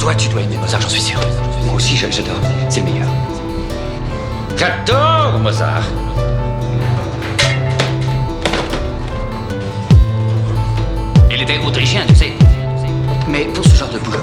Toi, tu dois aimer Mozart, j'en suis sûr. Moi aussi, j'adore. C'est le meilleur. J'adore Mozart. Il était autrichien, tu sais. Mais pour ce genre de boulot,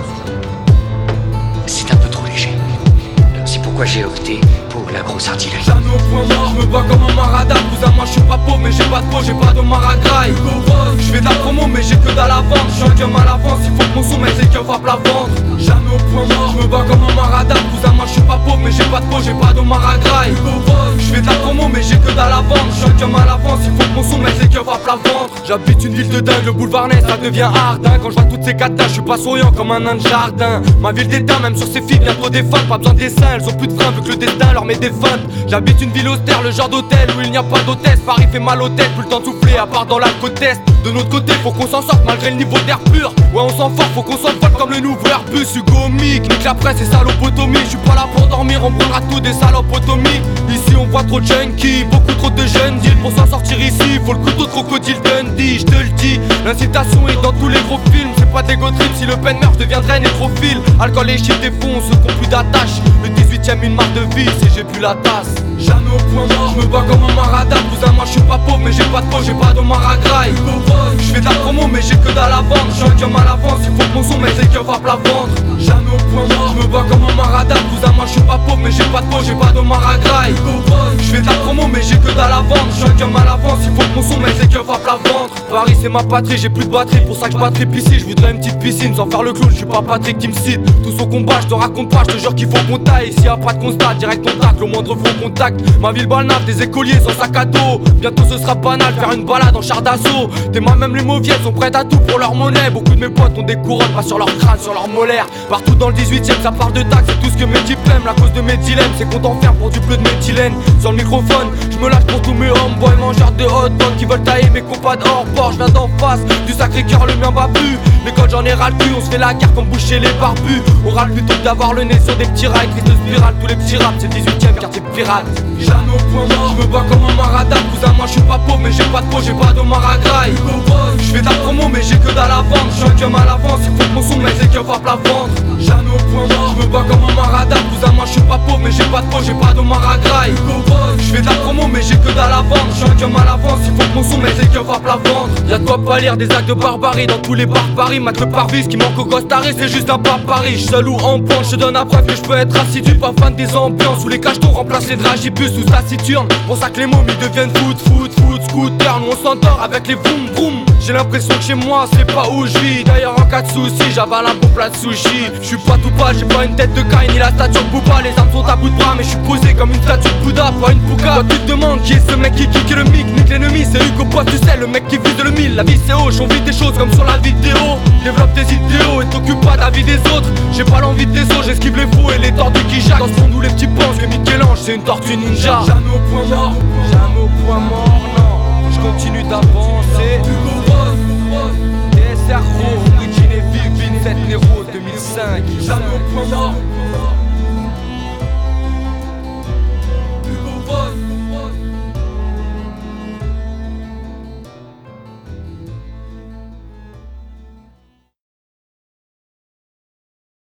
c'est un peu trop léger. C'est pourquoi j'ai opté pour la grosse artillerie. Jamais au point mort, je me bats comme un marada. Cousin, moi je suis pas pauvre, mais j'ai pas de peau, j'ai pas de maragraille. Je fais de la promo, mais j'ai que dalle à vendre. Je suis un game à l'avance, il faut que mon son mette les keufs à plat ventre. Jamais au point mort, je me bats comme un marada. Cousin, moi je suis pas pauvre, mais j'ai pas de peau, j'ai pas de maragraille. Je fais de la promo, mais j'ai que dalle à vendre. Je suis un game à l'avance, il faut que mon son mette les keufs à plat ventre. J'habite une ville de dingue, le boulevard Ness, ça devient hard. Quand je vois toutes ces catas, je suis pas souriant comme un nain de jardin. Ma ville d'état, même sur ses filles, bientôt des fans. Pas besoin de dessin, elles ont plus de frein vu que le destin leur met des feintes. J'habite une ville austère, le genre d'hôtel où il n'y a pas d'hôtesse. Paris fait mal aux têtes, plus le temps de souffler à part dans l'alcotest. De notre côté, faut qu'on s'en sorte malgré le niveau d'air pur. Ouais, on s'en fort, faut qu'on s'envole comme le nouveau Airbus. Hugo Mick, nique la presse et salopotomie. Je suis pas là pour dormir, on prendra tout des salopotomies. Ici on voit trop de junkies, beaucoup trop de jeunes deals. Pour s'en sortir ici, faut le couteau de crocodile Dundee. Je te le dis, l'incitation est dans tous les gros films. C'est pas des go trips, si Le Pen meurt, je deviendrai nécrophile. Alcool et chiffres défoncent, ceux qui ont plus d'attache. Le 18ème une marque de vie, si j'ai plus la tasse. Jamais au point mort, je me bats comme un marada. Cousin, moi je suis pas pauvre, mais j'ai pas de peau, j'ai pas de maragraille. Je fais de la promo, mais j'ai que dalle à vendre. Je suis un game à l'avance, il faut que mon son mette les keufs à plat ventre. Jamais au point mort, je me bats comme un marada. Cousin, moi je suis pas pauvre, mais j'ai pas de peau, j'ai pas de maragraille. Je fais de la promo, mais j'ai que dalle à vendre. Je suis un game à l'avance, il faut que mon son mette les keufs à plat ventre. Paris c'est ma patrie, j'ai plus de batterie, pour ça que je battrai ici. Je voudrais une petite piscine sans faire le clown, je suis pas Patrick qui me cite. Tout son combat, je te raconte pas, je te jure qu'il faut qu'on taille. S'il y a pas de constat, direct contact, le moindre faux contact. Ma ville balnave, des écoliers sans sac à dos. Bientôt ce sera banal, faire une balade en char d'assaut. Tes mains, même les mauviettes, sont prêtes à tout pour leur monnaie. Beaucoup de mes potes ont des couronnes, pas sur leur crâne, sur leur molaire. Partout dans le 18ème, ça parle de taxes, c'est tout ce que mes types aiment. La cause de mes dilemmes, c'est qu'on t'enferme pour du bleu de méthylène. Sur le microphone, je me lâche pour tous mes homeboys, mangeurs de hot dog qui veulent tailler mes compas hors port. Je viens d'en face, du sacré cœur, le mien va plus. L'école j'en ai ras le cul, on se fait la guerre comme boucher les barbus. On râle plutôt que d'avoir le nez sur des petits rails, crise de spirale, tous les petits raps, c'est 18ème quartier pirate. Jamais au point mort, je me bats comme un marada. Cousin, moi je suis pas pauvre, mais j'ai pas de peau, j'ai pas de maragraille. Je fais de la promo, mais j'ai que dalle à vendre. Je suis un game à l'avance, il faut que mon son mette les keufs à plat ventre. Jamais au point mort, je me bats comme un marada. Cousin, moi je suis pas pauvre, mais j'ai pas de peau, j'ai pas de maragraille. Je fais de la promo, mais j'ai que dalle à vendre. Je suis un game à l'avance, il faut que mon son mette les keufs à plat ventre. Y'a de quoi pas lire des actes de barbarie dans tous les bars Paris. Mate le parvis, qui manque au gosse taré, c'est juste un bar Paris. Je seul ou en pointe, je te donne la preuve que je peux être assidu. Pas fan des ambiances où les cachetons remplacent les dragibus ou taciturnes. Pour ça que les momies deviennent foot, scooter. Nous on s'endort avec les vroom vroom. J'ai l'impression que chez moi c'est pas où je vis. D'ailleurs en cas de soucis j'avale un bon plat de sushi. Je suis pas tout pâle, j'ai pas une tête de caille ni la stature de Booba. Les armes sont à bout de bras mais je suis posé comme une statue de Bouddha, pas une pouga. Toi tu te demandes qui est ce mec qui kick le mic. Nique l'ennemi, c'est Hugo Boss, tu sais, le mec qui vise le mille. La vie c'est hoche, on vit des choses comme sur la vidéo. Développe tes idéaux et t'occupe pas de la vie des autres. J'ai pas l'envie de tes os, j'esquive les fous et les tordus qui jacquent. Dans ce monde où les petits pensent que Michel-Ange c'est une tortue ninja. Jamais au point mort, jamais au point